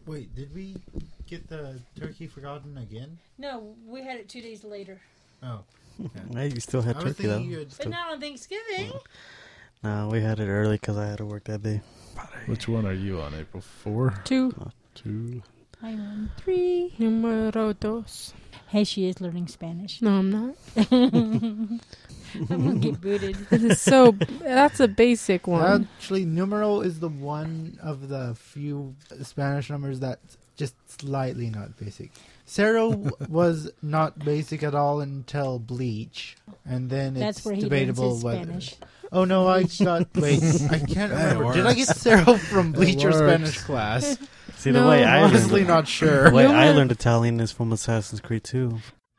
Wait, did we get the turkey forgotten again? No, we had it 2 days later. Oh. Hey, you still had I was turkey, though. thinking you had But not on Thanksgiving. No, we had it early because I had to work that day. Which one are you on, April? 4? 2. 2. I'm on 3. Numero dos. Hey, she is learning Spanish. No, I'm not. I'm going to get booted. It is so... That's a basic one. Actually, numero is the one of the few Spanish numbers that's just slightly not basic. Zero was not basic at all until Bleach, and then That's it's where he debatable learns his whether. Spanish. Oh no, I got wait. I can't That remember. Did I works. get zero from Bleach or works. Spanish class? See, the No, way I Honestly, learned, not the sure. way I Numero- learned Italian is from Assassin's Creed 2.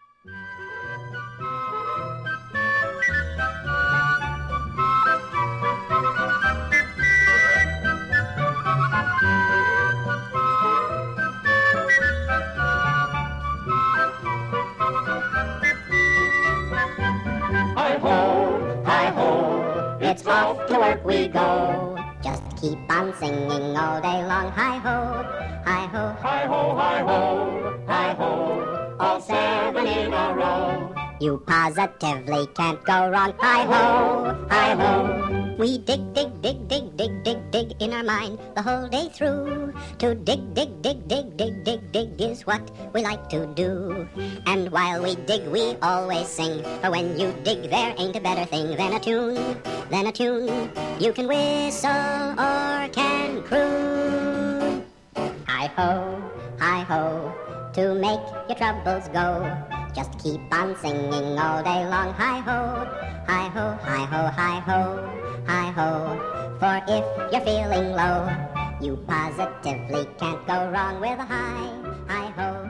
Hi ho, it's off to work we go. Just keep on singing all day long. Hi ho, hi ho, hi ho, hi ho, hi ho, all 7 in a row. You positively can't go wrong. Hi ho, hi ho. We dig, dig, dig, dig, dig, dig, dig in our mind the whole day through. To dig, dig, dig, dig, dig, dig, dig is what we like to do. And while we dig, we always sing. For when you dig, there ain't a better thing than a tune. Than a tune. You can whistle or can croon. Hi ho, to make your troubles go. Just keep on singing all day long. Hi ho, hi ho, hi ho, hi ho, hi ho. For if you're feeling low, you positively can't go wrong with a hi ho.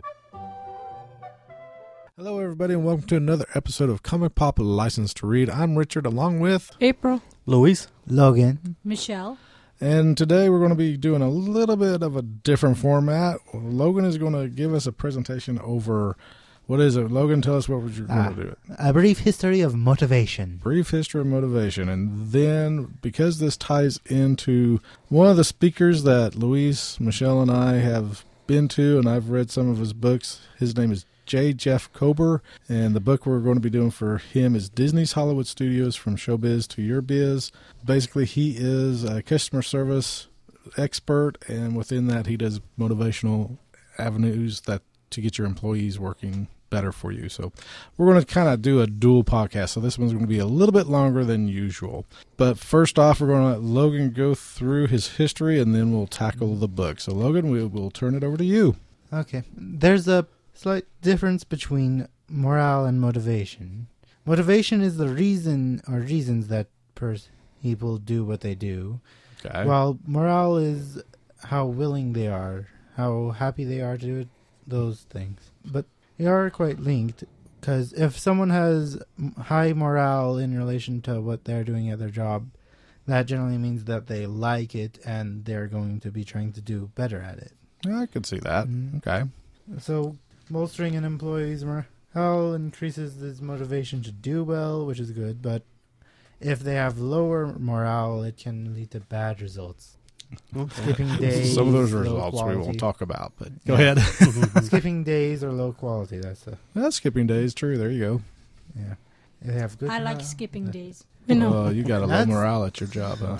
Hello, everybody, and welcome to another episode of Comic Pop License to Read. I'm Richard, along with... April. Luis? Logan. Michelle. And today we're going to be doing a little bit of a different format. Logan is going to give us a presentation over... What is it? Logan, tell us what you're going to do. A brief history of motivation. Brief history of motivation. And then, because this ties into one of the speakers that Luis, Michelle, and I have been to, and I've read some of his books, his name is J. Jeff Kober, and the book we're going to be doing for him is Disney's Hollywood Studios, From Showbiz to Your Biz. Basically, he is a customer service expert, and within that, he does motivational avenues that to get your employees working better for you. So we're going to kind of do a dual podcast. So this one's going to be a little bit longer than usual. But first off, we're going to let Logan go through his history, and then we'll tackle the book. So Logan, we'll turn it over to you. Okay. There's a slight difference between morale and motivation. Motivation is the reason or reasons that people do what they do, Okay. while morale is how willing they are, how happy they are to do those things. But they are quite linked, because if someone has high morale in relation to what they're doing at their job, that generally means that they like it and they're going to be trying to do better at it. I can see that. Mhm. Okay. So, bolstering an employee's morale increases his motivation to do well, which is good, but if they have lower morale, it can lead to bad results. Skipping days. Some of those low results we quality. won't talk about, but go Yeah. ahead. Skipping days or low quality, that's the... That's skipping days. True. There you go. Yeah. If they have good I like morale, skipping days. I know. You got a low That's- morale at your job, huh?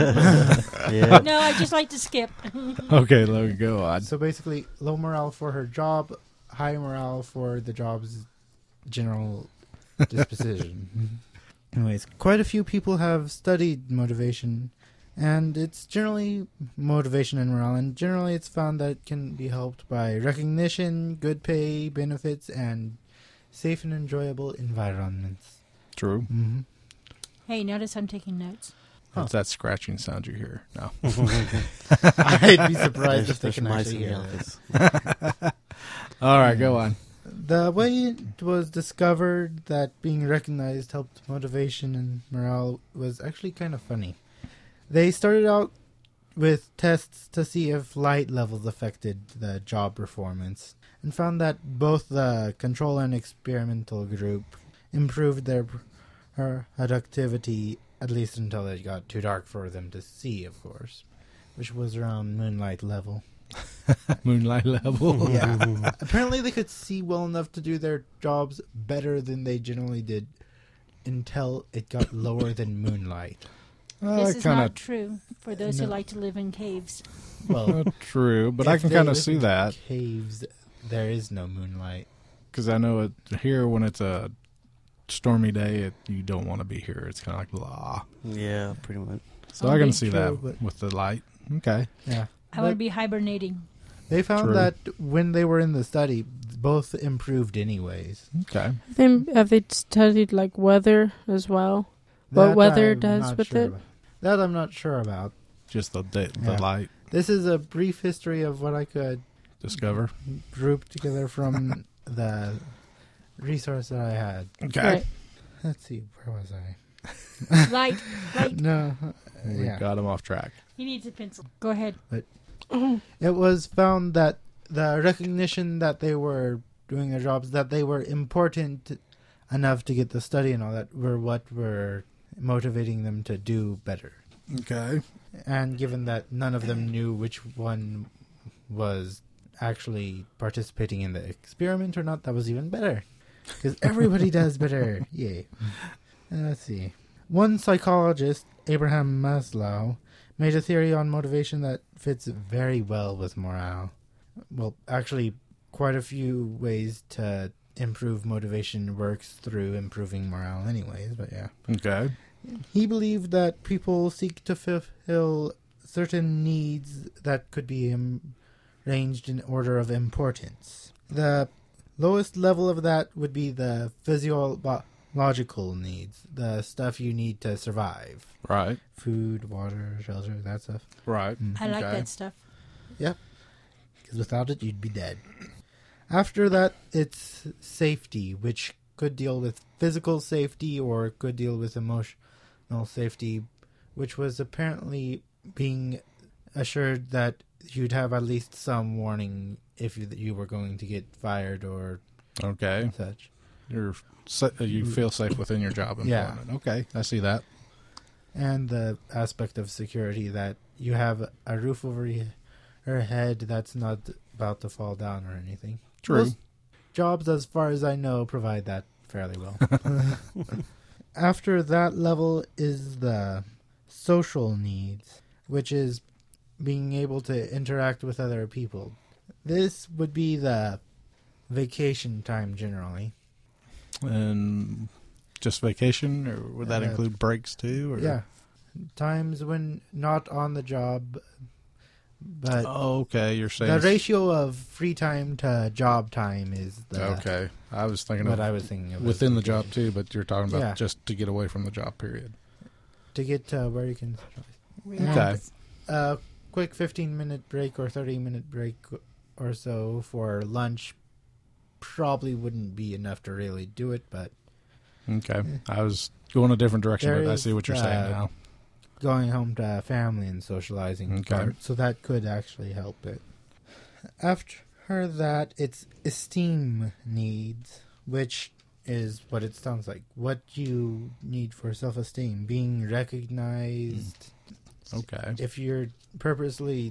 Yeah. No, I just like to skip. Okay, Logan, go on. So basically, low morale for her job, high morale for the job's general disposition. Anyways, quite a few people have studied motivation, and it's generally motivation and morale, and generally it's found that it can be helped by recognition, good pay, benefits, and safe and enjoyable environments. True. Mm-hmm. Hey, notice I'm taking notes. It's that scratching sound you hear. No. I'd be surprised if they There's can mice actually in the hear office. that. All right, go on. The way it was discovered that being recognized helped motivation and morale was actually kind of funny. They started out with tests to see if light levels affected the job performance, and found that both the control and experimental group improved their productivity, at least until it got too dark for them to see, of course, which was around moonlight level. Moonlight level. Yeah. Apparently they could see well enough to do their jobs better than they generally did until it got lower than moonlight. This is Kind not of true for those who No. like to live in caves. Well, true, but I if can they kind of live see in that caves, there is no moonlight. because I know here when it's a stormy day, you don't want to be here. It's kind of like blah. Yeah, pretty much. So I can be see true, that but- with the light. Okay. Yeah. I want to be hibernating. They found True. that when they were in the study, both improved anyways. Okay. Have they studied like weather as well? What That weather I'm does not with sure it? about. That I'm not sure about. Just the Yeah. light This is a brief history of what I could discover. group together from the resource that I had. Okay. Right. Let's see, where was I? Light. No, We yeah. got him off track. He needs a pencil. Go ahead. It was found that the recognition that they were doing their jobs, that they were important enough to get the study and all that, were what were motivating them to do better. Okay. And given that none of them knew which one was actually participating in the experiment or not, that was even better. Because everybody does better. Yay. Let's see. One psychologist, Abraham Maslow, made a theory on motivation that fits very well with morale. Well, actually, quite a few ways to improve motivation works through improving morale anyways, but yeah. Okay. He believed that people seek to fulfill certain needs that could be arranged in order of importance. The lowest level of that would be the physiological needs, the stuff you need to survive. Right. Food, water, shelter, that stuff. Right. I like Okay. that stuff. Because without it, you'd be dead. After that, it's safety, which could deal with physical safety or could deal with emotional safety, which was apparently being assured that you'd have at least some warning if you were going to get fired or Okay. such. You feel safe within your job Yeah. employment. Okay. I see that. And the aspect of security that you have a roof over your head that's not about to fall down or anything. True. Most jobs, as far as I know, provide that fairly well. After that level is the social needs, which is being able to interact with other people. This would be the vacation time generally. And just vacation, or would that Yeah. include breaks too? Or? Yeah. Times when not on the job, but Oh, okay. You're saying the ratio of free time to job time is the Okay. I was thinking what of I was thinking of. within as the job vacation. too, but you're talking about Yeah. just to get away from the job period. To get to where you can Okay. a quick 15-minute break or 30-minute break or so for lunch probably wouldn't be enough to really do it, but Okay. I was going a different direction, There but I is, see what you're saying now. going home to family and socializing Okay. part, so that could actually help it. After that, it's esteem needs, which is what it sounds like. What you need for self-esteem, being recognized. Okay. If you're purposely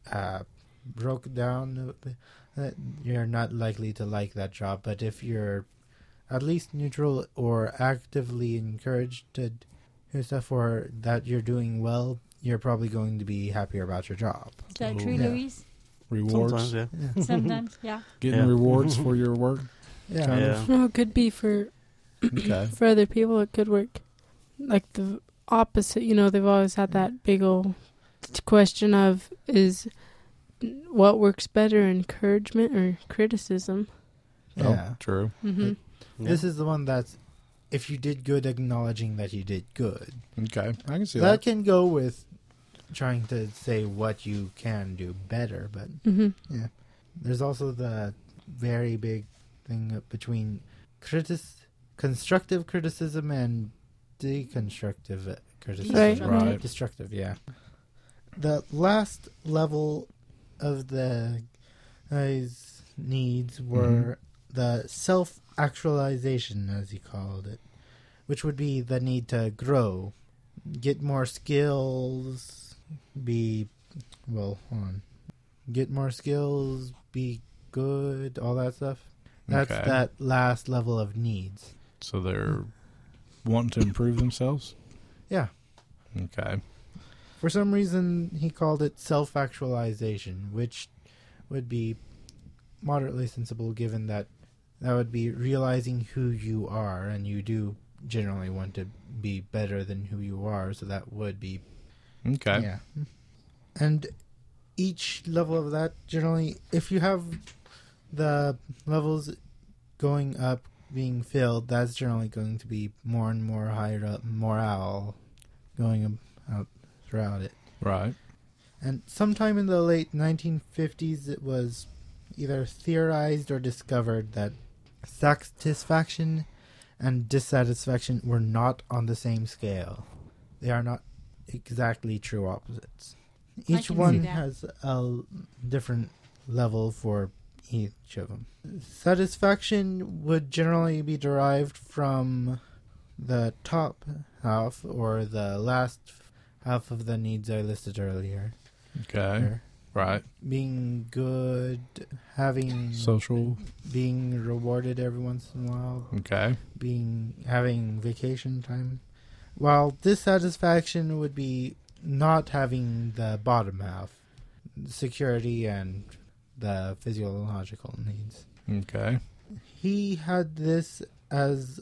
broke down, you're not likely to like that job. But if you're at least neutral or actively encouraged to do stuff or that you're doing well, you're probably going to be happier about your job. Is that true, Yeah. Louise? Rewards. Sometimes, yeah. Yeah. Sometimes, yeah. Getting Yeah. rewards for your work. Yeah. Kind Yeah. No, it could be for Okay. for other people. It could work like the opposite. You know, they've always had that big old question of is what works better, encouragement or criticism? Yeah. Oh, true. Mm-hmm. Yeah. This is the one that's if you did good, acknowledging that you did good. Okay. I can see That that. can go with trying to say what you can do better, but Mm-hmm. yeah. There's also the very big thing between constructive criticism and deconstructive criticism. Right, right. Destructive, yeah. The last level of the guy's needs were the self-actualization, as he called it, which would be the need to grow, get more skills, be, well, hold on. get more skills, be good, all that stuff. That's Okay. that last level of needs. So they're wanting to improve themselves? Yeah. Okay. For some reason, he called it self-actualization, which would be moderately sensible given that would be realizing who you are, and you do generally want to be better than who you are, so that would be... Okay. Yeah. And each level of that, generally, if you have the levels going up, being filled, that's generally going to be more and more higher up morale going up throughout it. Right. And sometime in the late 1950s, it was either theorized or discovered that satisfaction and dissatisfaction were not on the same scale. They are not exactly true opposites. I Each can one see that. has a different level for each of them. Satisfaction would generally be derived from the top half or the last half of the needs I listed earlier. Okay. There. Right. Being good, having Social. being rewarded every once in a while, Okay. having vacation time. While dissatisfaction would be not having the bottom half, security and the physiological needs. Okay. He had this as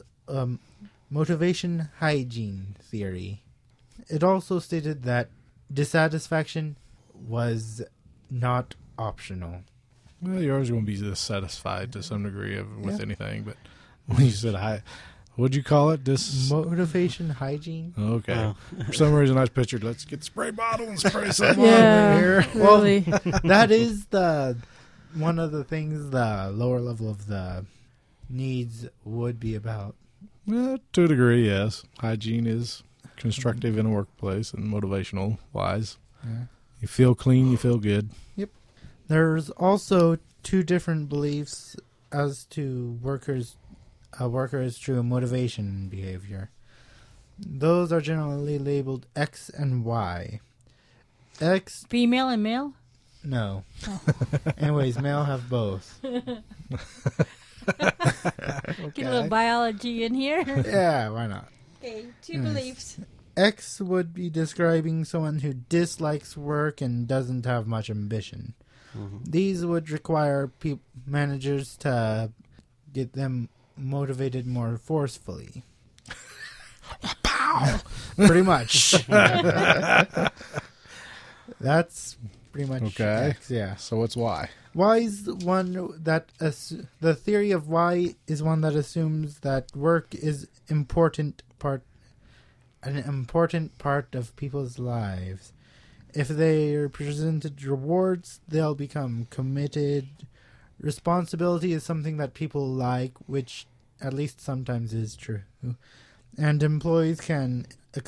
motivation hygiene theory. It also stated that dissatisfaction was not optional. Well, you're always going to be dissatisfied to some degree with Yeah. anything, but when you said what'd you call it? Motivation hygiene? Okay. Oh. For some reason, I pictured, let's get the spray bottle and spray some on Yeah, here. really. That is one of the things the lower level of the needs would be about. Well, to a degree, yes. Hygiene is constructive in a workplace and motivational wise. Yeah. You feel clean, you feel good. There's also two different beliefs as to a worker's true motivation and behavior. Those are generally labeled X and Y. X, Female and male? no. Oh. Anyways, male have both. Get a little biology in here. Yeah, why not? Okay, two Yes. beliefs. X would be describing someone who dislikes work and doesn't have much ambition. Mhm. These would require managers to get them motivated more forcefully. Pow! Pretty much. That's pretty much Okay. X, yeah. So it's why. Y is one that the theory of Y is one that assumes that work is an important part of people's lives. If they are presented rewards, they'll become committed. Responsibility is something that people like, which at least sometimes is true. And employees can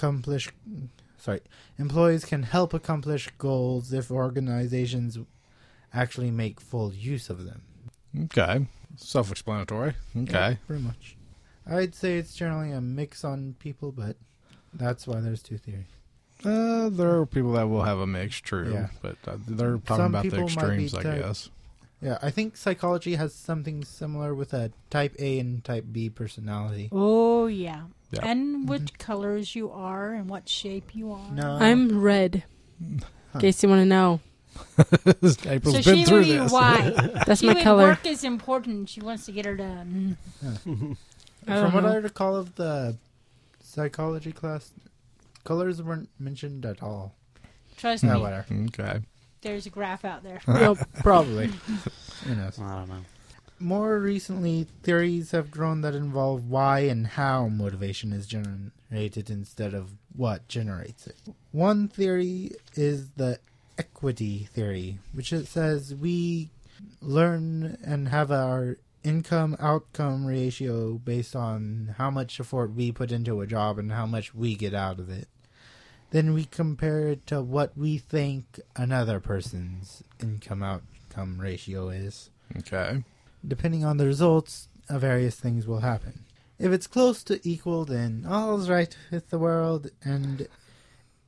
help accomplish goals if organizations actually make full use of them. Okay. Self-explanatory. Okay. Yeah, pretty much. I'd say it's generally a mix on people, but that's why there's two theories. There are people that will have a mix, true. Yeah. But they're talking Some about the people might be extremes, I type- guess. Yeah, I think psychology has something similar with a type A and type B personality. Oh, yeah. Yeah. And which colors you are and what shape you are. No, I'm red. In case you want to know. April's So been she through would be this. white. That's She my would- color. Work is important. She wants to get her done. I don't From what know. I recall of the psychology class, colors weren't mentioned at all. Trust No, me. whatever. Okay. There's a graph out there. Nope. Probably. Who knows? I don't know. More recently, theories have grown that involve why and how motivation is generated instead of what generates it. One theory is the equity theory, which it says we learn and have our income-outcome ratio based on how much effort we put into a job and how much we get out of it. Then we compare it to what we think another person's income-outcome ratio is. Okay. Depending on the results, various things will happen. If it's close to equal, then all's right with the world, and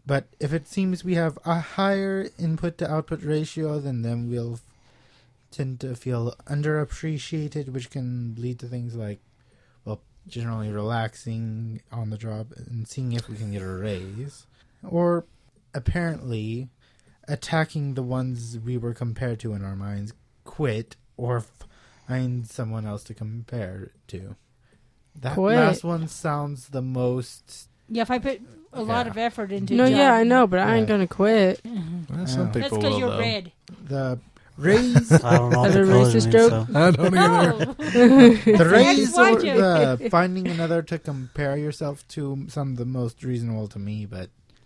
But if it seems we have a higher input to output ratio, then we'll tend to feel underappreciated, which can lead to things like, well, generally relaxing on the job and seeing if we can get a raise. Or apparently attacking the ones we were compared to in our minds, quit, or find someone else to compare to. That Quit. last one sounds the most... Yeah, if I put a lot of effort into No, a job, yeah, I know, but I ain't Yeah. gonna quit. Well, some Yeah. people That's will, because you're though. red. The raise... I don't know Is what that the a colors racist mean, joke? so. I don't either. The That's raise why or joke. the finding another to compare yourself to sound the most reasonable to me, but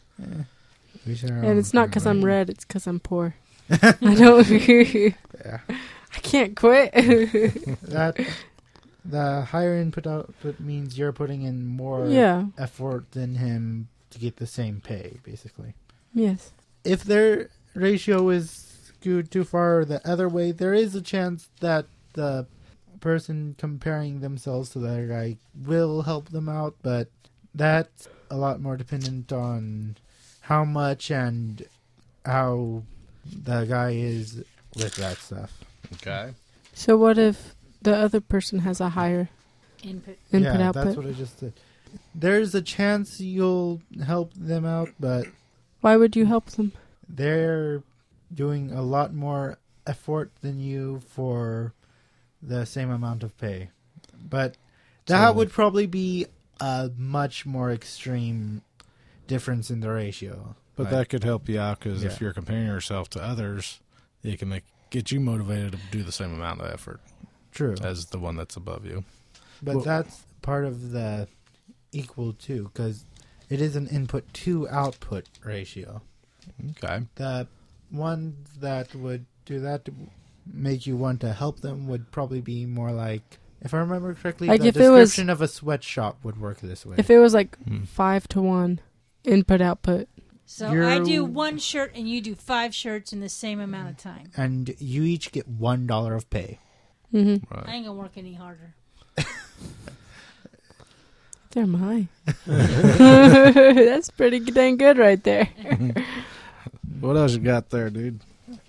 we share our And own it's not because I'm opinion. red, it's because I'm poor. I don't. Yeah. I can't quit. That the higher input output means you're putting in more Yeah. effort than him to get the same pay, basically. Yes. If their ratio is skewed too far the other way, there is a chance that the person comparing themselves to the other guy will help them out, but that's a lot more dependent on how much and how the guy is with that stuff. Okay. So what if the other person has a higher Input. input yeah, output? that's what I just said. There's a chance you'll help them out, but Why would you help them? they're doing a lot more effort than you for the same amount of pay. But that So- would probably be a much more extreme difference in the ratio. But Like, that could help you out because Yeah. if you're comparing yourself to others, it can get you motivated to do the same amount of effort true. as the one that's above you. But well- that's part of the equal too, because it is an input to output ratio. Okay. The ones that would do that to make you want to help them would probably be more like, if I remember correctly, Like the if it was- description of a sweatshop would work this way. If it was like Hmm. 5-1 input output. So You're- I do one shirt and you do 5 shirts in the same amount of time. And you each get $1 of pay. Mm-hmm. I Right. ain't gonna work any harder. They're mine. That's pretty dang good right there. What else you got there, dude?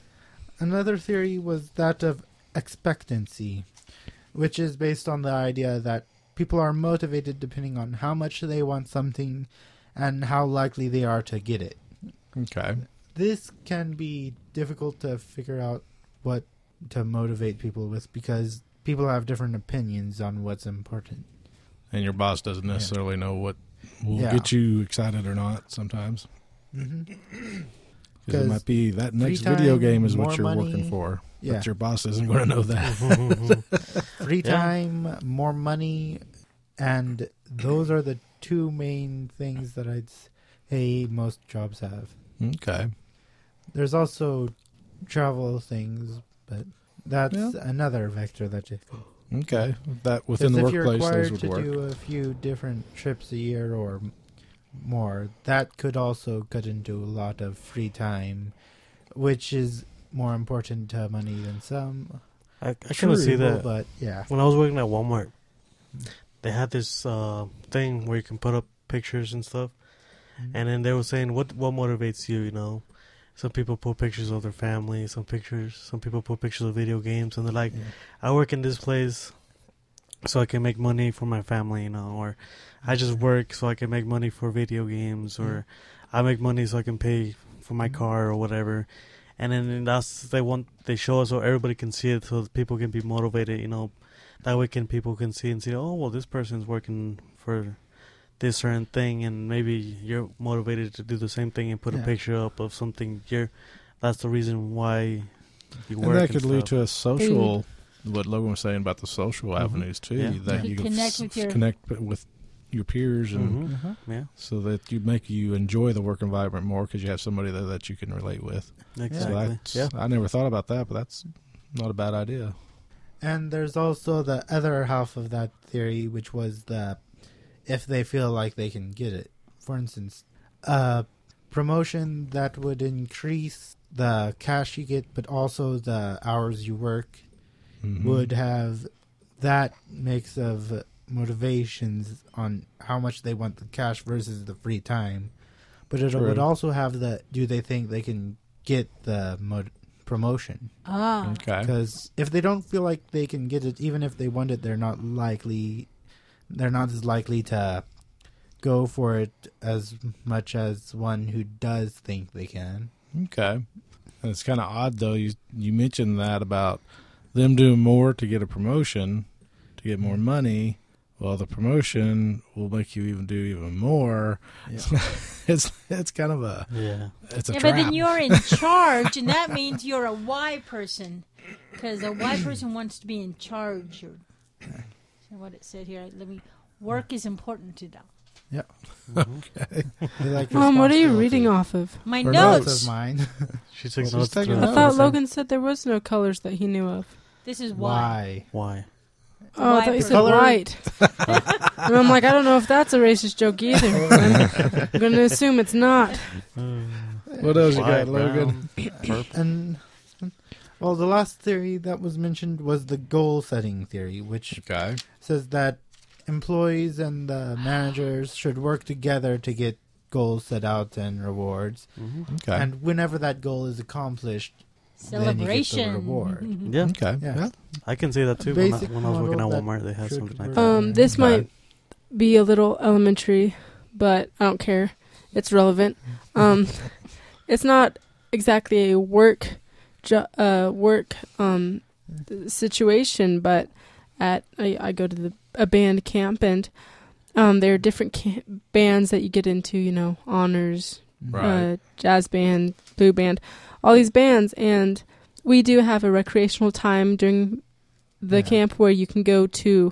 Another theory was that of expectancy, which is based on the idea that people are motivated depending on how much they want something and how likely they are to get it. Okay. This can be difficult to figure out what to motivate people with because people have different opinions on what's important. And your boss doesn't necessarily know what will Yeah. get you excited or not sometimes. Mm-hmm. Because it 'Cause might be that next free video time, game is more what you're money. working for. Yeah. But your boss isn't going to know that. Free Yeah. time, more money, and those are the two main things that I'd say most jobs have. Okay. There's also travel things, but that's Yeah. another vector that you could. Okay. That within the Because if you're workplace, those required would to work. do a few different trips a year or more, that could also cut into a lot of free time, which is more important to money than some. I kind of see people, that. but yeah. When I was working at Walmart, they had this thing where you can put up pictures and stuff. And then they were saying, what motivates you, you know? Some people put pictures of their family, some people put pictures of video games, and they're like, Yeah. I work in this place so I can make money for my family, you know, or I just work so I can make money for video games, or I make money so I can pay for my car or whatever. And then they show us so everybody can see it, so that people can be motivated, you know. That way people can see and say, oh, well, this person's working for this certain thing, and maybe you're motivated to do the same thing and put a Yeah. picture up of something. That's the reason why you work. And that could lead stuff. to a social, what Logan was saying about the social Mhm. avenues too. Yeah. That You you can connect with your- connect with your peers and Mhm. Uh-huh. Yeah, so that you enjoy the work environment more because you have somebody there that you can relate with. exactly. So that's, Yeah. I never thought about that, but that's not a bad idea. And there's also the other half of that theory, which was the if they feel like they can get it. For instance, a promotion that would increase the cash you get, but also the hours you work, Mhm. would have that mix of motivations on how much they want the cash versus the free time. but it True. would also have the, do they think they can get the promotion? Ah. Okay. Because if they don't feel like they can get it, even if they want it, they're not as likely to go for it as much as one who does think they can. Okay. And it's kind of odd, though. You mentioned that about them doing more to get a promotion, to get more money. Well, the promotion will make you even do even more. Yeah. It's kind of a it's a Yeah, trap. but then you're in charge, and that means you're a Y person, because a Y person wants to be in charge. Or, so what it said here, work is important to them. Yeah. Okay. They like What are you responsibility. reading off of? My Or notes. of mine. She took Well, she's notes. taking through I it. thought so- Logan said there was no colors that he knew of. This is Y. Why? Why? Oh, I thought you said Color- white. And I'm like, I don't know if that's a racist joke either. I'm going to assume it's not. What else you White, got, Logan? brown, purple. And well, the last theory that was mentioned was the goal setting theory, which Okay. says that employees and the managers should work together to get goals set out and rewards. Mhm. Okay. And whenever that goal is accomplished, Celebration. Then you get the reward. Yeah, Okay. Yeah. Yeah. I can say that too. When I Basic was working at model Walmart, they had should something like work. that. This Okay. might be a little elementary, but I don't care. It's relevant. It's not exactly a work situation, but I go to a band camp, and there are different bands that you get into. You know, honors, Right. jazz band, blue band, all these bands, and we do have a recreational time during the Yeah. camp where you can go to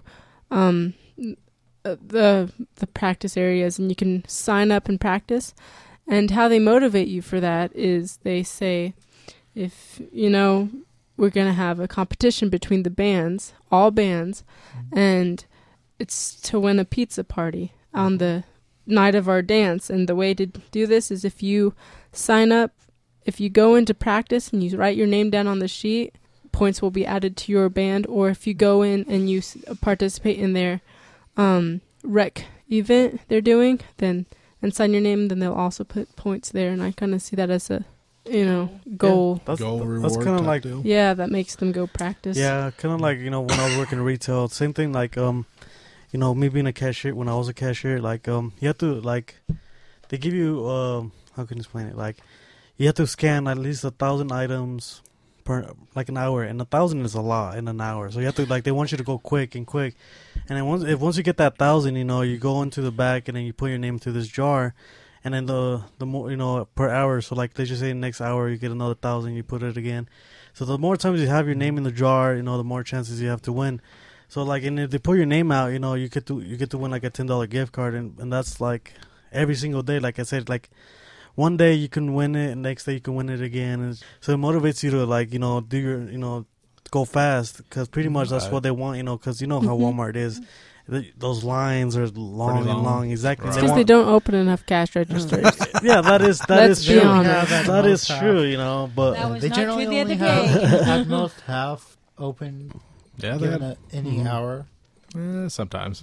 the practice areas and you can sign up and practice. And how they motivate you for that is they say, if you know we're going to have a competition between the bands, all bands, and it's to win a pizza party on the night of our dance. And the way to do this is if you sign up, if you go into practice and you write your name down on the sheet, points will be added to your band. Or if you go in and you participate in their rec event they're doing, then and sign your name, then they'll also put points there. And I kind of see that as a goal. That's Goal that's reward kind of type like deal. Yeah, that makes them go practice. yeah, kind of like when I was working retail. Same thing like me being a cashier. When I was a cashier, like you have to they give you how can I explain it? Like you have to scan at least 1,000 items per an hour, and 1,000 is a lot in an hour. So you have to they want you to go quick, and then once you get that 1,000, you go into the back and then you put your name through this jar, and then the more per hour. So let's just say next hour you get another 1,000, you put it again. So the more times you have your name in the jar, the more chances you have to win. So and if they put your name out, you get to win like a $10 gift card, and that's every single day. Like I said, one day you can win it, and next day you can win it again. And so it motivates you to do your go fast, because pretty much that's Right. what they want. Because how Walmart is. Those lines are long Pretty and long. long. Exactly. Right. Because they don't open enough cash registers. Yeah, that is Let's be true. honest. That is true. But That was they not generally true the only other have day. at most half open Yeah, they given had, any hour. sometimes.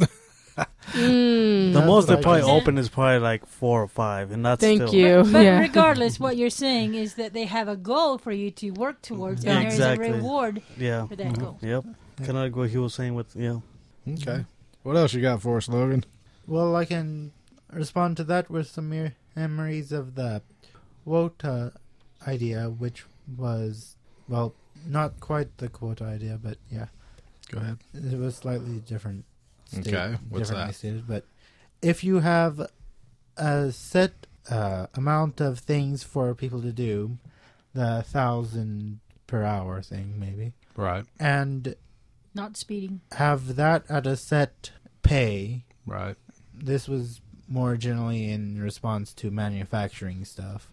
Mm. the That's most they what I probably guess. open is probably 4 or 5, and that's Thank still, you. But Yeah. regardless, what you're saying is that they have a goal for you to work towards, Yeah, and exactly. there's a reward Yeah. for that goal. Yep. Kind of like what he was saying with Okay. What else you got for us, Logan? Well, I can respond to that with some memories of the quota idea, which was, well, not quite the quota idea, but yeah, Go ahead. it was slightly different. Okay, what's differently that? stated, but if you have a set amount of things for people to do, the 1,000 per hour thing maybe, Right. and Not speeding. have that at a set pay. Right. This was more generally in response to manufacturing stuff.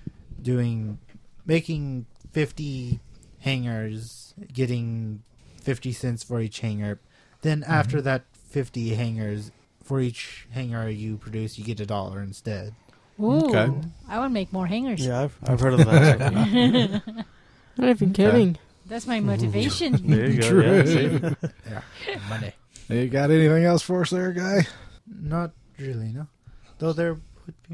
Making 50 hangers, getting 50 cents for each hanger. Then after that 50 hangers, for each hanger you produce, you get $1 instead. Ooh, Okay. I would make more hangers. Yeah, I've heard of that. Not even kidding. That's my motivation. There you go. True. Yeah, see? Yeah, money. You got anything else for us there, guy? Not really, no. Though there would be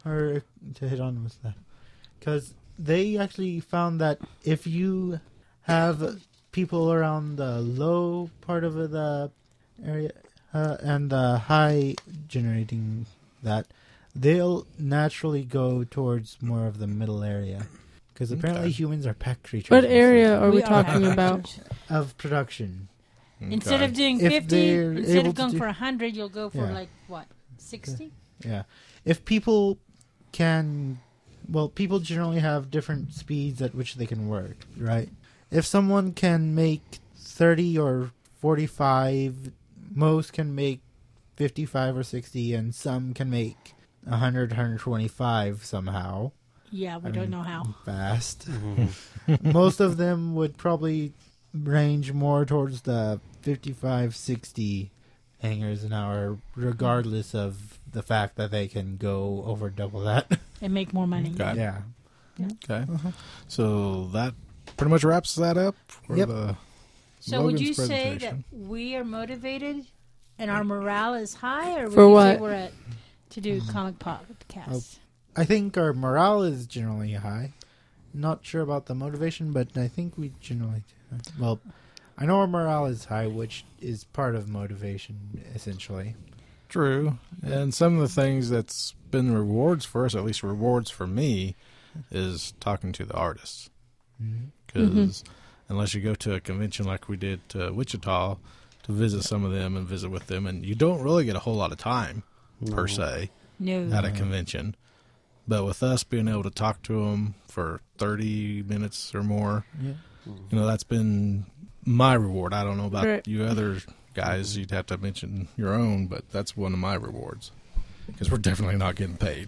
or to hit on with that, because they actually found that if you have people around the low part of the area and the high generating that, they'll naturally go towards more of the middle area. Because apparently Okay. humans are pack creatures. What area are we We are talking about? actors. Of production. Instead Okay. of doing If 50, they're instead able of to going do- for 100, you'll go for Yeah. like what, 60? Yeah. If people can... Well, people generally have different speeds at which they can work, right? If someone can make 30 or 45, most can make 55 or 60, and some can make 100, 125 somehow. Yeah, we I don't mean, know how. Fast. Mhm. Most of them would probably range more towards the 55, 60 hangers an hour, regardless of the fact that they can go over double that. And make more money. Okay. Yeah. Okay. So that pretty much wraps that up for Yep. the So would Logan's you say that presentation. we are motivated and our morale is high, or would For you what? say we're at to do comic podcast? I think our morale is generally high. Not sure about the motivation, but I think we generally do. Well, I know our morale is high, which is part of motivation, essentially. True. And some of the things that's been rewards for us, at least rewards for me, is talking to the artists. Because unless you go to a convention like we did to Wichita to visit some of them and visit with them, and you don't really get a whole lot of time, per se, No. at a convention. But with us being able to talk to them for 30 minutes or more, Yeah. you know, that's been my reward. I don't know about Right. you other guys. You'd have to mention your own, but that's one of my rewards. Because we're definitely not getting paid.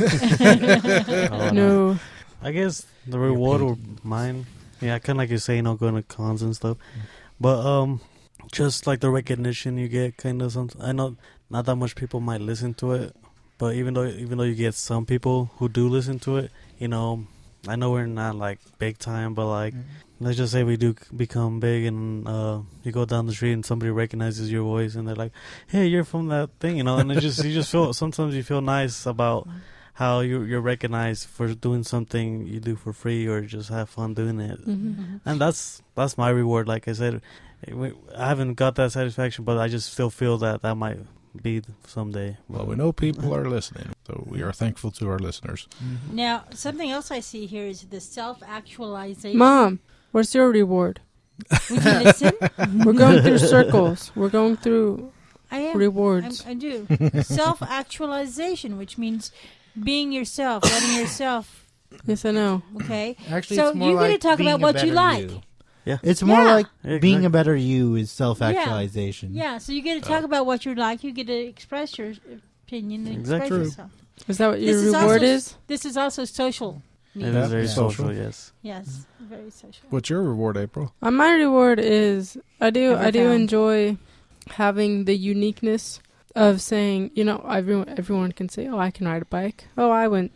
Oh, No. I guess the reward or mine, yeah, kind of like you say, going to cons and stuff. But just like the recognition you get, kind of something. I know not that much people might listen to it, but even though you get some people who do listen to it, I know we're not like big time, but like let's just say we do become big, and you go down the street and somebody recognizes your voice, and they're like, "Hey, you're from that thing," and you just feel sometimes you feel nice about how you're recognized for doing something you do for free or just have fun doing it. Mhm. And that's my reward. Like I said, I haven't got that satisfaction, but I just still feel that might be someday. Well, we know people are listening, so we are thankful to our listeners. Now, something else I see here is the self-actualization. Mom, what's your reward? Would you listen? We're going through circles. We're going through I am. rewards. I do. Self-actualization, which means being yourself, letting yourself, Yes, I know. okay? Actually, So it's more you're like gonna talk being about a what you better like. you. Yeah. It's more Yeah. like Yeah, being exactly. a better you is self-actualization. Yeah, so you get to talk about what you like. You get to express your opinion and express Exactly. yourself. Is that what This your is reward also- is? This is also social It need. is very social. social, yes. Yes, very social. What's your reward, April? My reward is I do Ever found? enjoy having the uniqueness of saying, everyone can say, "Oh, I can ride a bike." "Oh,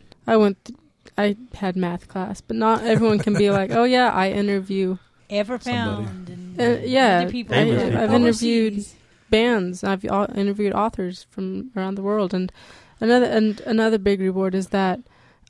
I had math class," but not everyone can be like, "Oh yeah, I interview Ever Somebody. found. And yeah, other people I've interviewed overseas. bands. I've interviewed authors from around the world, and another big reward is that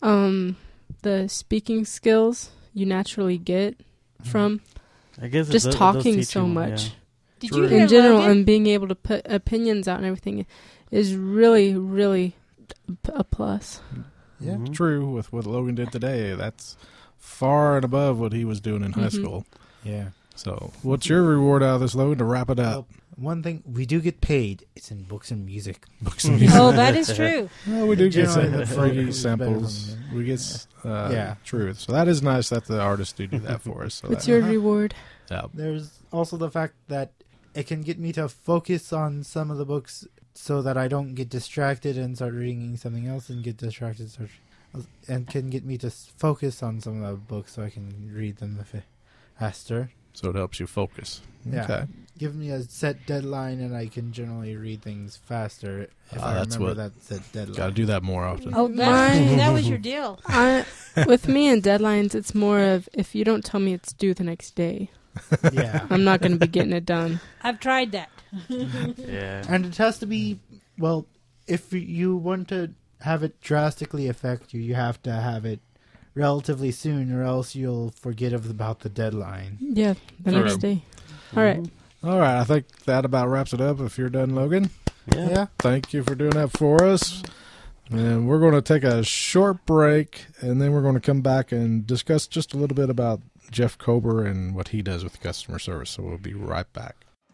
the speaking skills you naturally get from I guess just it does talking teach so you, much. yeah. Did you hear In general, Logan? and being able to put opinions out and everything is really, really a plus. Yeah. Mhm. True, with what Logan did today, that's far and above what he was doing in high Mhm. school. Yeah. So, what's your reward out of this, Logan, to wrap it up? One thing we do get paid. It's in books and music. Books and music. Oh, that is true. Well, we do get Generally, some the free focus is better samples. from We get Yeah. truth. So that is nice that the artists do that for us. So What's that, your reward? yeah. There's also the fact that it can get me to focus on some of the books so that I don't get distracted and start reading something else and get distracted, and can get me to focus on some of the books so I can read them faster. So it helps you focus. Yeah. Okay. Give me a set deadline and I can generally read things faster if I that's remember what- that set deadline. Got to do that more often. Oh, that was your deal. With me and deadlines, it's more of if you don't tell me it's due the next day, Yeah. I'm not going to be getting it done. I've tried that. Yeah. And it has to be, well, if you want to have it drastically affect you, you have to have it relatively soon, or else you'll forget about the deadline. Yeah, the True. next day. All right. All right, I think that about wraps it up. If you're done, Logan, Yeah. thank you for doing that for us. And we're going to take a short break, and then we're going to come back and discuss just a little bit about Jeff Kober and what he does with customer service. So we'll be right back.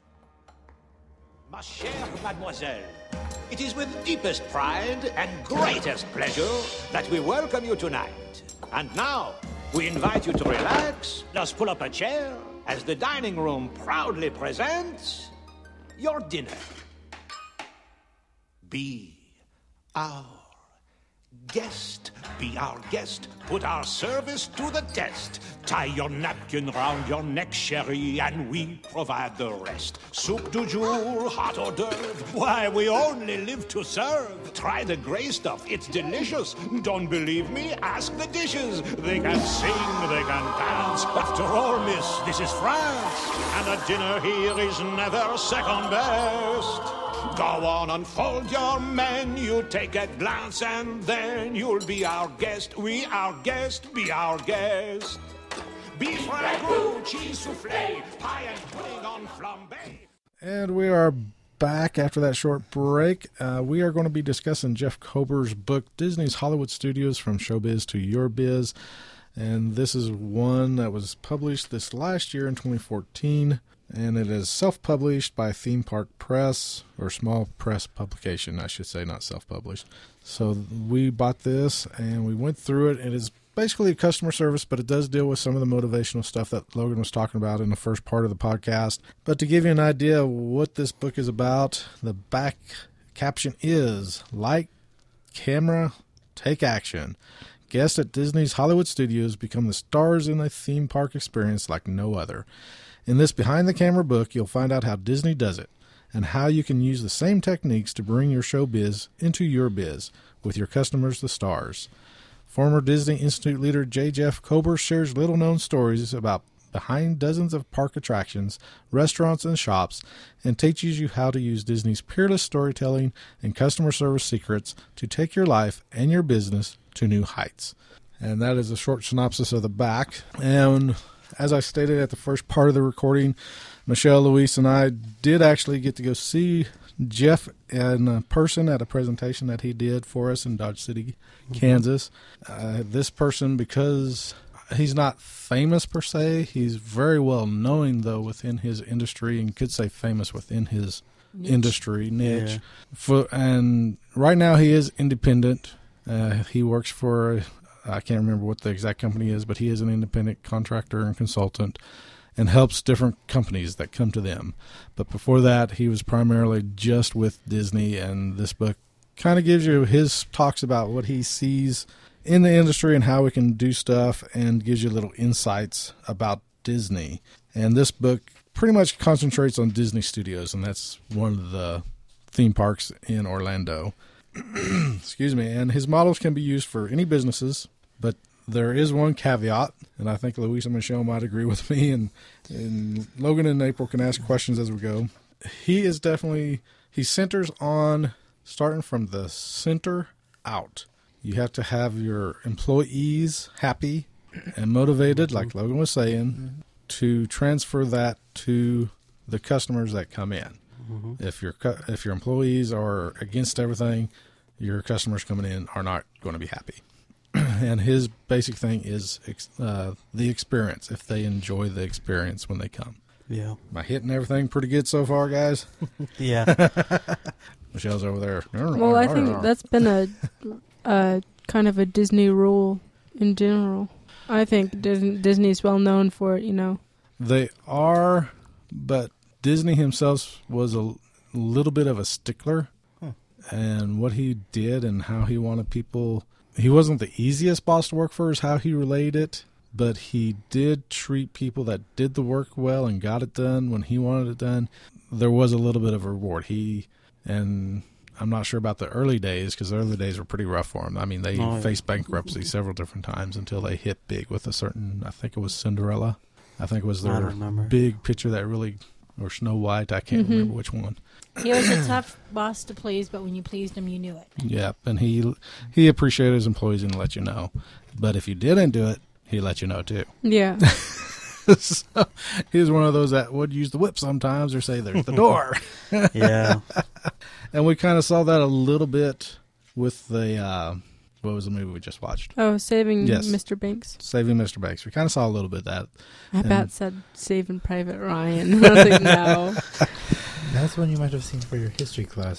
Ma chère mademoiselle, it is with deepest pride and greatest pleasure that we welcome you tonight. And now, we invite you to relax, let's pull up a chair, as the dining room proudly presents your dinner. Be our guest. Be our guest. Put our service to the test. Tie your napkin round your neck, chérie, and we provide the rest. Soup du jour, hot hors d'oeuvre. Why, we only live to serve. Try the gray stuff. It's delicious. Don't believe me? Ask the dishes. They can sing, they can dance. After all, miss, this is France. And a dinner here is never second best. Go on, unfold your menu, take a glance, and then you'll be our guest. We our guest, be our guest. Beef ragout, cheese soufflé, pie and pudding on flambé. And we are back after that short break. We are going to be discussing Jeff Kober's book, Disney's Hollywood Studios from Showbiz to Your Biz. And this is one that was published this last year in 2014. And it is self-published by Theme Park Press, or small press publication, I should say, not self-published. So we bought this, and we went through it. It is basically a customer service, but it does deal with some of the motivational stuff that Logan was talking about in the first part of the podcast. But to give you an idea of what this book is about, the back caption is, "Light, camera, take action. Guests at Disney's Hollywood Studios become the stars in a theme park experience like no other. In this behind-the-camera book, you'll find out how Disney does it and how you can use the same techniques to bring your showbiz into your biz with your customers, the stars." Former Disney Institute leader J. Jeff Kober shares little-known stories about behind dozens of park attractions, restaurants, and shops, and teaches you how to use Disney's peerless storytelling and customer service secrets to take your life and your business to new heights. And that is a short synopsis of the back. And as I stated at the first part of the recording, Michelle, Luis, and I did actually get to go see Jeff in person at a presentation that he did for us in Dodge City, Kansas. This person, because he's not famous per se, he's very well known, though, within his industry, and could say famous within his industry niche. Yeah. And right now he is independent. He works for, I can't remember what the exact company is, but he is an independent contractor and consultant and helps different companies that come to them. But before that, he was primarily just with Disney, and this book kind of gives you his talks about what he sees in the industry and how we can do stuff, and gives you little insights about Disney. And this book pretty much concentrates on Disney Studios, and that's one of the theme parks in Orlando. Excuse me. And his models can be used for any businesses, but there is one caveat, and I think Luis and Michelle might agree with me, and Logan and April can ask questions as we go. He centers on starting from the center out. You have to have your employees happy and motivated, like Logan was saying, to transfer that to the customers that come in. If your employees are against everything, your customers coming in are not going to be happy. And his basic thing is the experience, if they enjoy the experience when they come. Yeah. Am I hitting everything pretty good so far, guys? Yeah. Michelle's over there. Well, I think that's been a kind of a Disney rule in general. I think Disney's well known for it, you know. They are, but Disney himself was a little bit of a stickler. And what he did and how he wanted people, he wasn't the easiest boss to work for is how he relayed it, but he did treat people that did the work well and got it done when he wanted it done. There was a little bit of a reward. And I'm not sure about the early days, because the early days were pretty rough for him. I mean, they faced bankruptcy several different times until they hit big with a certain, I think it was Cinderella. I think it was their big picture that really or Snow White. I can't remember which one. He was a tough boss to please, but when you pleased him, you knew it. Yep, and he appreciated his employees and let you know. But if you didn't do it, he let you know too. Yeah. So he was one of those that would use the whip sometimes or say, "There's the door." Yeah. And we kind of saw that a little bit with the what was the movie we just watched? Oh, Saving Yes. Mr. Banks. Saving Mr. Banks. We kind of saw a little bit of that. I bet said Saving Private Ryan. I was like, no. That's one you might have seen for your history class.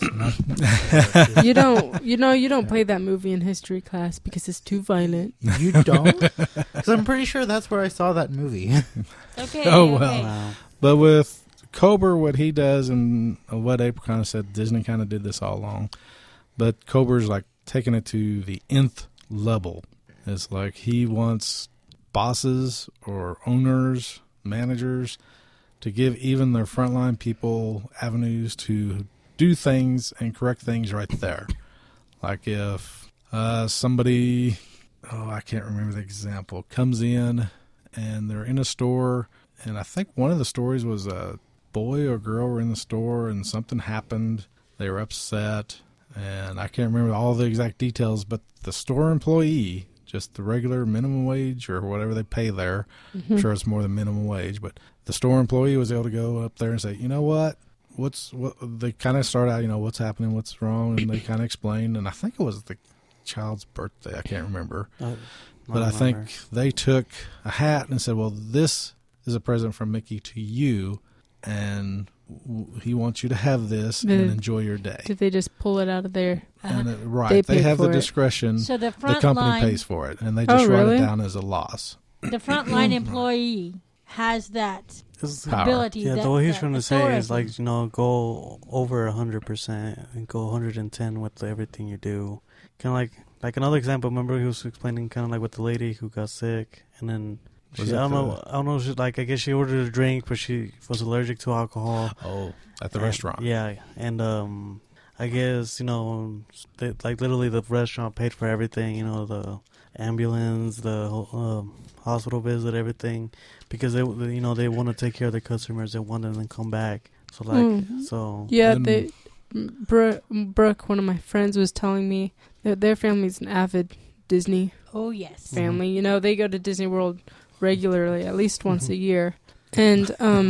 You don't play that movie in history class because it's too violent. You don't? Because I'm pretty sure that's where I saw that movie. Okay. Oh, well. okay. Wow. But with Cobra, what he does, and what April kind of said, Disney kind of did this all along. But Cobra's like taking it to the nth level. It's like he wants bosses or owners, managers, to give even their frontline people avenues to do things and correct things right there. Like if somebody, I can't remember the example, comes in and they're in a store, and I think one of the stories was a boy or girl were in the store and something happened. They were upset, and I can't remember all the exact details, but the store employee, just the regular minimum wage or whatever they pay there, I'm sure it's more than minimum wage, but the store employee was able to go up there and say, you know what? They kind of start out, what's happening, what's wrong, and they kind of explain, and I think it was the child's birthday. I can't remember. But I think they took a hat and said, well, this is a present from Mickey to you, and he wants you to have this and enjoy your day. Did they just pull it out of there? Right. They have the discretion. So the company pays for it, and they just write it down as a loss. The frontline employee has that ability. Yeah, that, what he's that trying to say is authority. go over 100% and go 110 with everything you do. Kind of like another example. Remember, he was explaining kind of like with the lady who got sick, and then I don't know. She, I guess she ordered a drink, but she was allergic to alcohol. Oh, at the restaurant. Yeah, and I guess literally the restaurant paid for everything. The ambulance, the hospital visit, everything, because they want to take care of their customers. They want them to come back. So yeah, Brooke, one of my friends, was telling me that their family's an avid Disney family. They go to Disney World regularly, at least once a year. And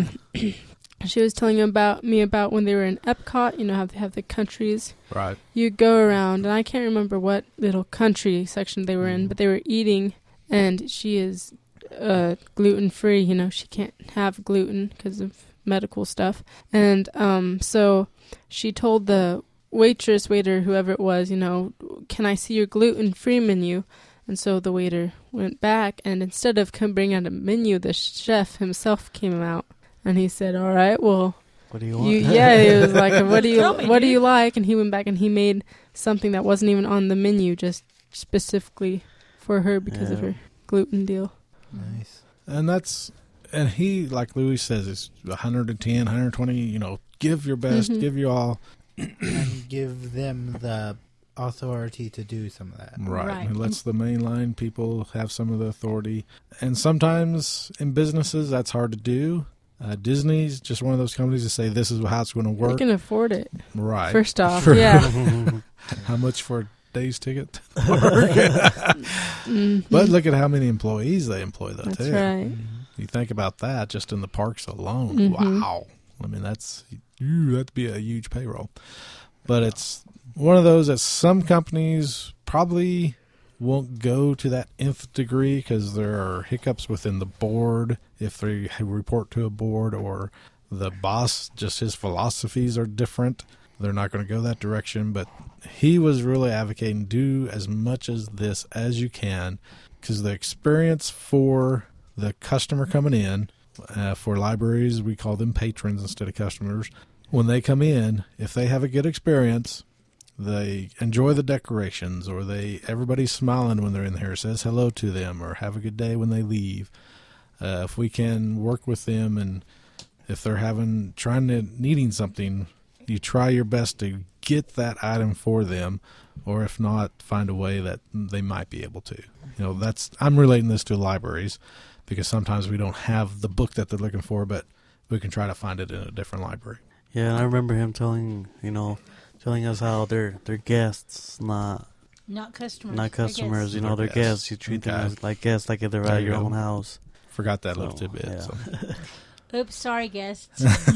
she was telling me about when they were in Epcot, how they have the countries. Right. You go around, and I can't remember what little country section they were in, but they were eating, and she is gluten-free. She can't have gluten because of medical stuff. And so she told the waiter, whoever it was, can I see your gluten-free menu? And so the waiter went back, and instead of bringing out a menu, the chef himself came out, and he said, all right, well, what do you want? He was like, what do you like? And he went back and he made something that wasn't even on the menu, just specifically for her because of her gluten deal. Nice. And he, like Louis says, is 110, 120, give your best, give your all. And give them the authority to do some of that. Right. He lets the mainline people have some of the authority. And sometimes in businesses, that's hard to do. Disney's just one of those companies that say this is how it's going to work. They can afford it. Right. First off, yeah. How much for a day's ticket to work? But look at how many employees they employ, though, That's too. right. You think about that just in the parks alone. Wow. I mean, that'd be a huge payroll. But it's one of those that some companies probably won't go to that nth degree because there are hiccups within the board if they report to a board, or the boss, just his philosophies are different. They're not going to go that direction. But he was really advocating do as much as this as you can, because the experience for the customer coming in, for libraries, we call them patrons instead of customers. When they come in, if they have a good experience, they enjoy the decorations, or everybody's smiling when they're in here, says hello to them, or have a good day when they leave. If we can work with them, and if they're needing something, you try your best to get that item for them, or if not, find a way that they might be able to. I'm relating this to libraries, because sometimes we don't have the book that they're looking for, but we can try to find it in a different library. Yeah, and I remember him telling us how they're guests, not customers. not customers. You know, They're they're guests. guests. You treat them Okay. as like guests, like if they're There at you your go. own house. Forgot that little So, tidbit. yeah. So. Oops, sorry, guests.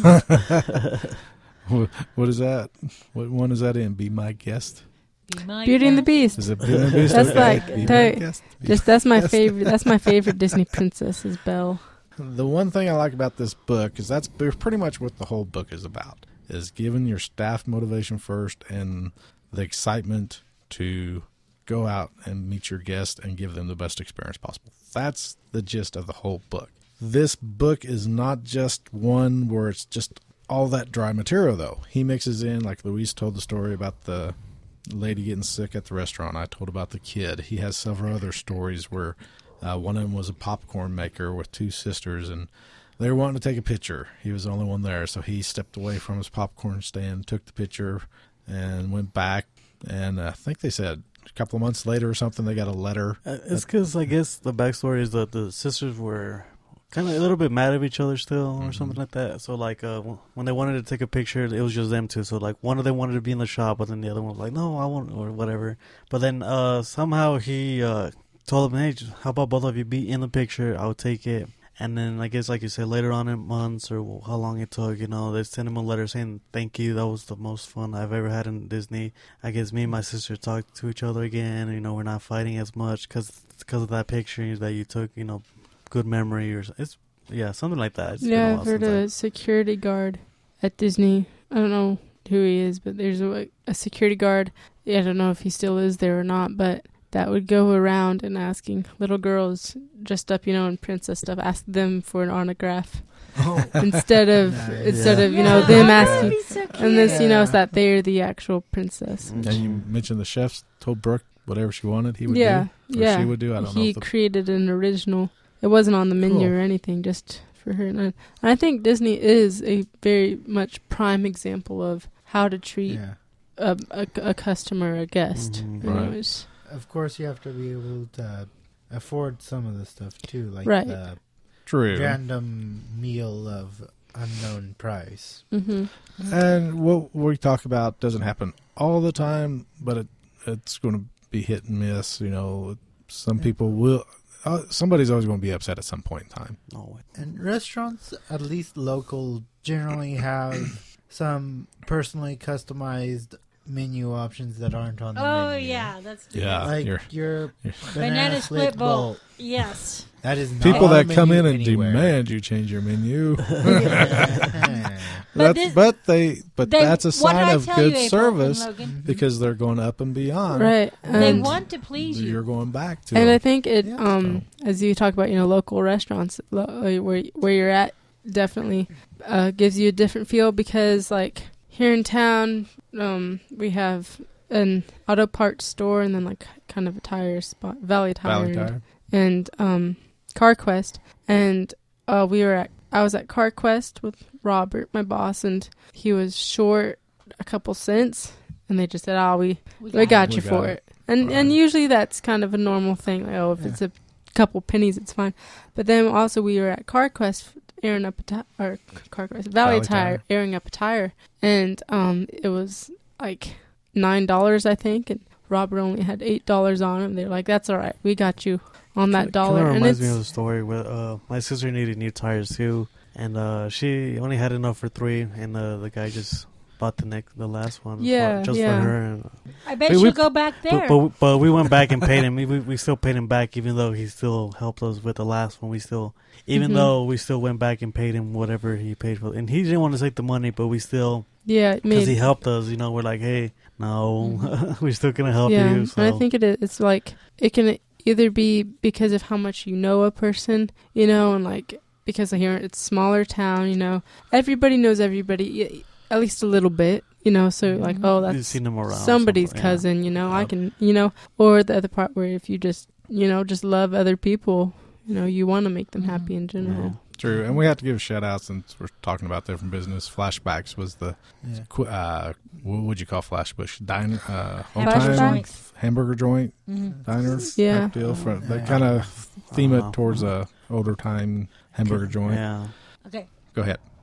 What is that? What one is that in? Be my guest. Be my Beauty and the guest. Beast. Is it Beauty and the Beast? That's Okay. like- Be my that- guest. Be Just my that's my guest. favorite. That's my favorite Disney princess is Belle. The one thing I like about this book is that's pretty much what the whole book is about, is giving your staff motivation first and the excitement to go out and meet your guests and give them the best experience possible. That's the gist of the whole book. This book is not just one where it's just all that dry material, though. He mixes in, like Luis told the story about the lady getting sick at the restaurant. I told about the kid. He has several other stories where one of them was a popcorn maker with two sisters, and they were wanting to take a picture. He was the only one there, so he stepped away from his popcorn stand, took the picture, and went back. And I think they said a couple of months later or something, they got a letter. It's because I guess the backstory is that the sisters were kind of a little bit mad at each other still, or something like that. So like when they wanted to take a picture, it was just them two. So like one of them wanted to be in the shop, but then the other one was like, "No, I won't," or whatever. But then somehow he told them, "Hey, how about both of you be in the picture? I'll take it." And then I guess, like you said, later on in months or how long it took, they sent him a letter saying, "Thank you. That was the most fun I've ever had in Disney." I guess me and my sister talked to each other again. We're not fighting as much because of that picture that you took. Good memory or something like that. It's been a Yeah, while I've heard since a security guard at Disney. I don't know who he is, but there's a security guard. I don't know if he still is there or not, but that would go around and asking little girls dressed up, in princess stuff, ask them for an autograph instead of Nice. them that'd asking. be so cute. And this, Yeah. is that they're the actual princess. And you mentioned the chefs told Brooke whatever she wanted, he would Yeah, do. Or yeah. she would do. I don't know. He If the, created an original. It wasn't on the menu Cool. or anything, just for her. And I think Disney is a very much prime example of how to treat Yeah. a customer, a guest. Mhm. You know, Right. it's- Of course, you have to be able to afford some of the stuff too, like Right. the true. random meal of unknown price. mhm. And what we talk about doesn't happen all the time, but it's going to be hit and miss. Some Yeah. people will. Somebody's always going to be upset at some point in time. No, And restaurants, at least local, generally have some personally customized menu options that aren't on the Oh, menu. yeah, that's Yeah. Like you're- your banana split bowl. Yes. That is not People on that the come menu in and anywhere. demand you change your menu. But That's a what did sign I of tell good you, April and service Logan? because they're going up and beyond. Right. They And, want to please You're you. going back to and them. I think it, Yeah. as you talk about, local restaurants, where you're at, definitely gives you a different feel because, like, here in town, we have an auto parts store and then, like, kind of a tire spot, Valley Tire. Valley Tire. And CarQuest, and I was at CarQuest with Robert, my boss, and he was short a couple cents, and they just said, "Oh, we got We you got for it." it." And Right. and usually that's kind of a normal thing. Like, if Yeah. it's a couple pennies, it's fine. But then also we were at CarQuest airing up CarQuest Valley Valley Tire Tire. airing up a tire, and it was like $9, I think, and Robert only had $8 on him. They're like, "That's all right, we got you on that dollar." Kind of And reminds it's me of the story where my sister needed new tires too, and she only had enough for 3, and the guy just bought the last one Yeah, just yeah. for her. And, I bet Hey, she'll we- go back there. but we went back and paid him. We still paid him back, even though he still helped us with the last one. Even Mhm. though we still went back and paid him whatever he paid for, and he didn't want to take the money, but we still, yeah, it because made he helped us. We're like, hey, no, we're still gonna help yeah, you. So. and I think it's like it can either be because of how much you know a person, and like because here it's smaller town, everybody knows everybody at least a little bit, so like, oh, You've that's seen him around. somebody's somewhere, cousin, I Yep. can, or the other part where if you just just love other people, you want to make them happy in Yeah. general. True, and we have to give a shout out since we're talking about different business. Flashbacks was the Yeah. what would you call Flashbush diner, Hamburger home time joint. hamburger joint Mhm. diner Yeah. type deal. For they Yeah. kind of theme Wow. it towards a older time hamburger joint. Yeah. Okay. Go ahead.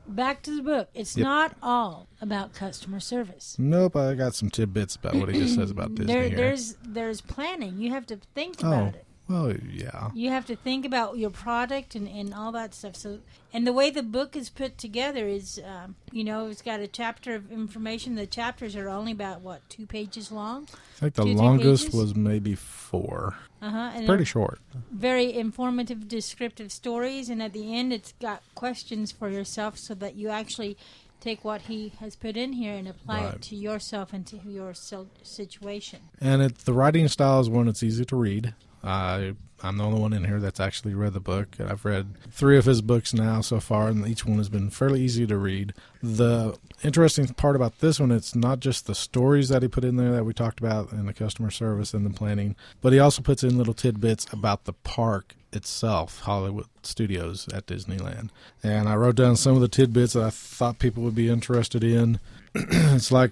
back to the book. It's Yep. not all about customer service. Nope, I got some tidbits about what he just says about Disney here. There's planning. You have to think Oh. about it. Well, yeah. You have to think about your product and all that stuff. So, and the way the book is put together is, it's got a chapter of information. The chapters are only about 2 pages long. I think the 2-3 longest pages? was maybe 4. And Pretty they're short. very informative, descriptive stories. And at the end, it's got questions for yourself, so that you actually take what he has put in here and apply Right. it to yourself and to your situation. And the writing style is one that's easy to read. I'm the only one in here that's actually read the book. I've read 3 of his books now so far, and each one has been fairly easy to read. The interesting part about this one, it's not just the stories that he put in there that we talked about in the customer service and the planning, but he also puts in little tidbits about the park itself, Hollywood Studios at Disneyland. And I wrote down some of the tidbits that I thought people would be interested in. It's like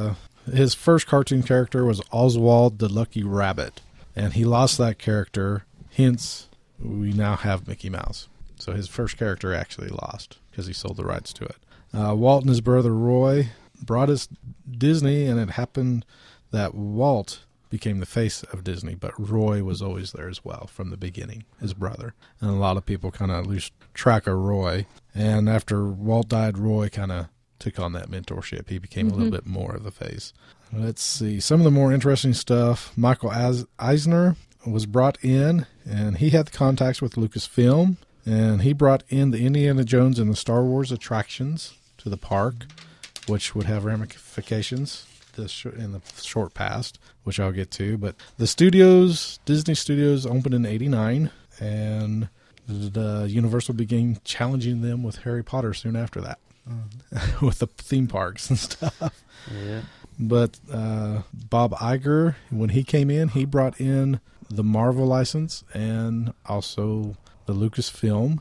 his first cartoon character was Oswald the Lucky Rabbit. And he lost that character, hence we now have Mickey Mouse. So his first character actually lost because he sold the rights to it. Walt and his brother Roy brought us Disney, and it happened that Walt became the face of Disney, but Roy was always there as well from the beginning, his brother. And a lot of people kind of lose track of Roy. And after Walt died, Roy kind of took on that mentorship. He became a little bit more of the face. Let's see. Some of the more interesting stuff. Michael Eisner was brought in, and he had the contacts with Lucasfilm, and he brought in the Indiana Jones and the Star Wars attractions to the park, which would have ramifications in the short past, which I'll get to. But the studios, Disney Studios, opened in '89, and the Universal began challenging them with Harry Potter soon after that, with the theme parks and stuff. Yeah. But Bob Iger, when he came in, he brought in the Marvel license and also the Lucasfilm.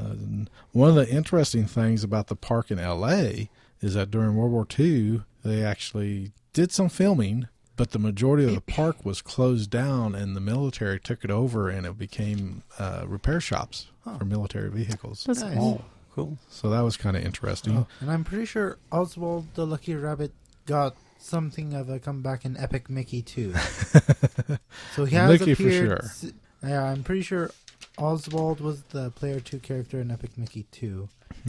One of the interesting things about the park in L.A. is that during World War II, they actually did some filming, but the majority of the park was closed down, and the military took it over, and it became repair shops for military vehicles. That's Nice. cool. Cool. So that was kind of interesting. And I'm pretty sure Oswald the Lucky Rabbit got something of a comeback in Epic Mickey too. So he has Mickey for appeared. sure. Yeah, I'm pretty sure Oswald was the Player 2 character in Epic Mickey 2.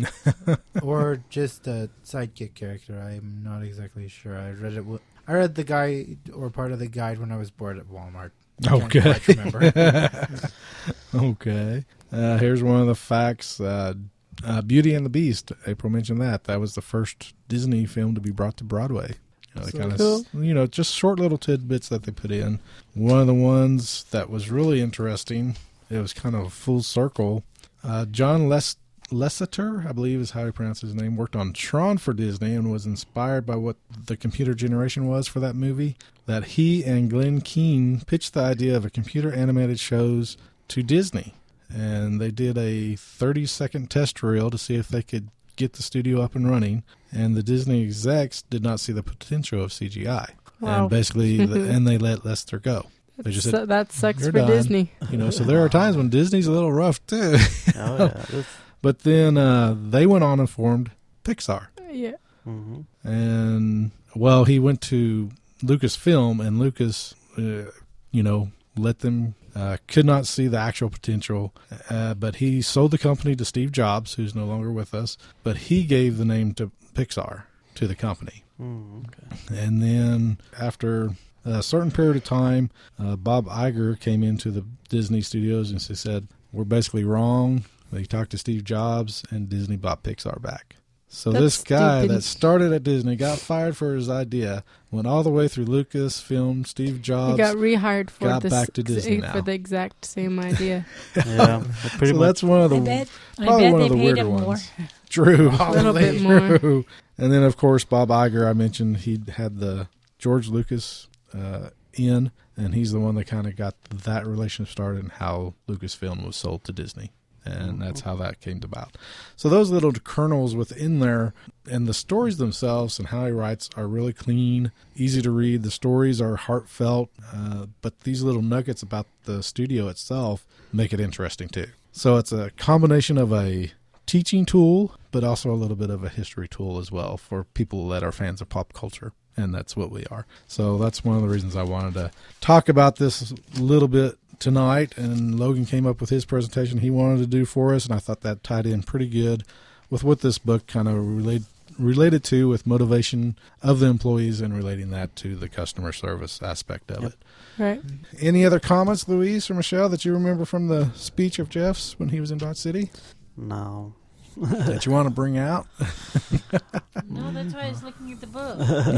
Or just a sidekick character. I'm not exactly sure. I read the guide or part of the guide when I was bored at Walmart. I can't Okay. quite remember. Okay. Here's one of the facts. Beauty and the Beast. April mentioned that. That was the first Disney film to be brought to Broadway. They So kind cool. of, just short little tidbits that they put in. One of the ones that was really interesting, it was kind of full circle. John Lasseter, I believe is how he pronounces his name, worked on Tron for Disney and was inspired by what the computer generation was for that movie. That he and Glenn Keane pitched the idea of a computer animated shows to Disney. And they did a 30-second test reel to see if they could get the studio up and running. And the Disney execs did not see the potential of CGI. Wow. And basically, and they let Lester go. They just said, That sucks "You're for done." Disney. So there are times when Disney's a little rough too. Oh, yeah. That's, But then they went on and formed Pixar. Yeah. mm-hmm. And, well, he went to Lucasfilm, and Lucas, let them, could not see the actual potential. But he sold the company to Steve Jobs, who's no longer with us. But he gave the name to Pixar to the company. Okay. And then after a certain period of time, Bob Iger came into the Disney Studios and he said, "We're basically wrong." He talked to Steve Jobs, and Disney bought Pixar back. So That's this guy stupid. that started at Disney got fired for his idea, went all the way through Lucasfilm, Steve He Jobs. got rehired for got this back to Disney now. for the exact same idea. Yeah. Pretty So much. that's one of the I bet probably one they of the paid weirder him more. ones. True. A little bit more. True. And then, of course, Bob Iger, I mentioned, he had the George Lucas in, and he's the one that kind of got that relationship started and how Lucasfilm was sold to Disney. And that's how that came about. So those little kernels within there, and the stories themselves and how he writes are really clean, easy to read. The stories are heartfelt, but these little nuggets about the studio itself make it interesting too. So it's a combination of a teaching tool, but also a little bit of a history tool as well for people that are fans of pop culture. And that's what we are. So that's one of the reasons I wanted to talk about this a little bit tonight. And Logan came up with his presentation he wanted to do for us, and I thought that tied in pretty good with what this book kind of related to, with motivation of the employees and relating that to the customer service aspect of it. Right. Any other comments, Louise or Michelle, that you remember from the speech of Jeff's when he was in Dodge City No. that you want to bring out? No, that's why I was looking at the book.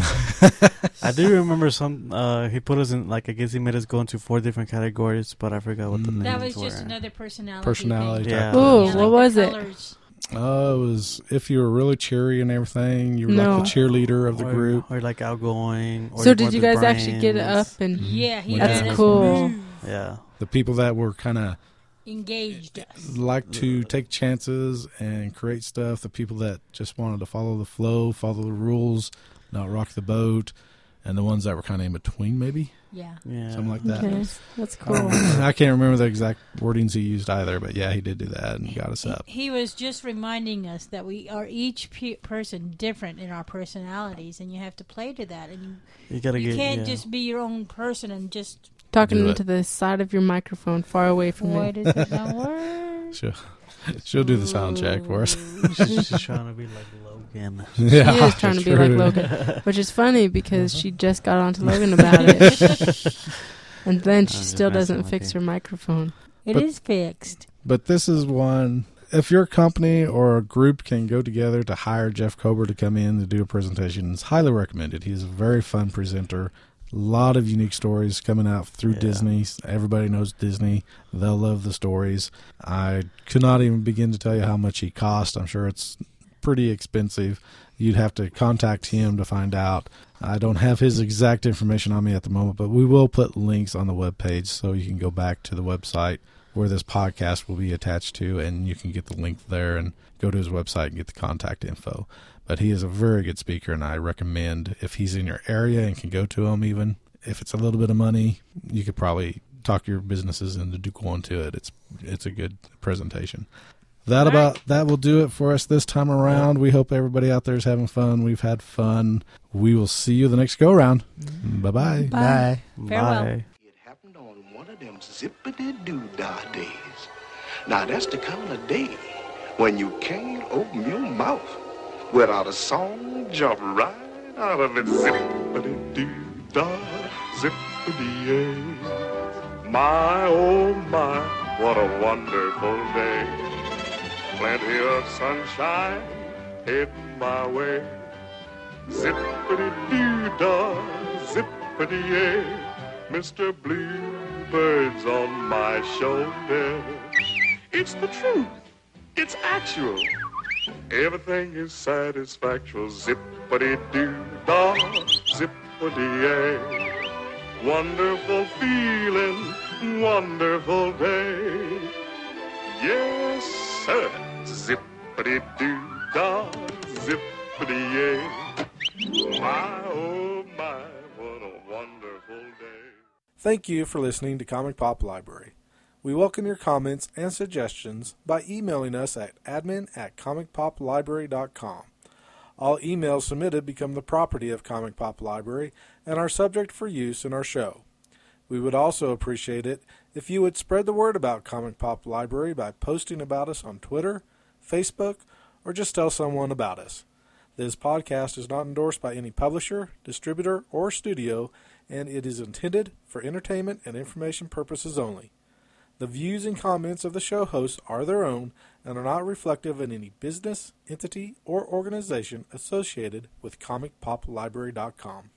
I do remember some. He put us in, like, I guess he made us go into 4 different categories, but I forgot what the names were. That was just another personality. Personality thing. type. Ooh, Yeah, what like was the it? colors. It was if you were really cheery and everything, you were No. like the cheerleader of the group. Or like outgoing. Or So more did you the guys actually get brains. up and Yeah, he That's made us cool. move, Yeah. The people that were kind of engaged us. like to take chances and create stuff. The people that just wanted to follow the flow, follow the rules, not rock the boat. And the ones that were kind of in between, maybe. Yeah. Yeah. Something like that. Okay, that's cool. I can't remember the exact wordings he used either, but yeah, he did do that and got us up. He was just reminding us that we are each person different in our personalities, and you have to play to that. And You gotta you get. can't yeah. just be your own person and just. Talking Do it. into the side of your microphone, far away from Why me. does it not work? She'll do the sound check for us. She's just trying to be like Logan. She is trying to be like Logan, which is funny because she just got on to Logan about it, and then she I'm just still messing doesn't with fix you. her microphone. It is fixed. But this is one, if your company or a group can go together to hire Jeff Kober to come in to do a presentation, it's highly recommended. He's a very fun presenter. A lot of unique stories coming out through Yeah. Disney. Everybody knows Disney. They'll love the stories. I could not even begin to tell you how much he cost. I'm sure it's pretty expensive. You'd have to contact him to find out. I don't have his exact information on me at the moment, but we will put links on the webpage so you can go back to the website where this podcast will be attached to, and you can get the link there and go to his website and get the contact info. But he is a very good speaker, and I recommend if he's in your area and can go to him, even if it's a little bit of money, you could probably talk your businesses into going to it. It's a good presentation. That will do it for us this time around. We hope everybody out there is having fun. We've had fun. We will see you the next go round. Bye-bye. Bye. Farewell. Bye. It happened on one of them zippity-doo-dah days. Now, that's the kind of day when you can't open your mouth without a song jump right out of it. Zippity-doo-dah, zippity-yay. My, oh my, what a wonderful day. Plenty of sunshine heading my way. Zippity-doo-dah, zippity-yay. Mr. Bluebird's on my shoulder. It's the truth. It's actual. Everything is satisfactual. Zippity-doo-dah, zippity-yay. Wonderful feeling, wonderful day. Yes, sir. Zippity-doo-dah, zippity-yay. My, oh my, what a wonderful day. Thank you for listening to Comic Pop Library. We welcome your comments and suggestions by emailing us at admin@comicpoplibrary.com. All emails submitted become the property of Comic Pop Library and are subject for use in our show. We would also appreciate it if you would spread the word about Comic Pop Library by posting about us on Twitter, Facebook, or just tell someone about us. This podcast is not endorsed by any publisher, distributor, or studio, and it is intended for entertainment and information purposes only. The views and comments of the show hosts are their own and are not reflective of any business, entity, or organization associated with ComicPopLibrary.com.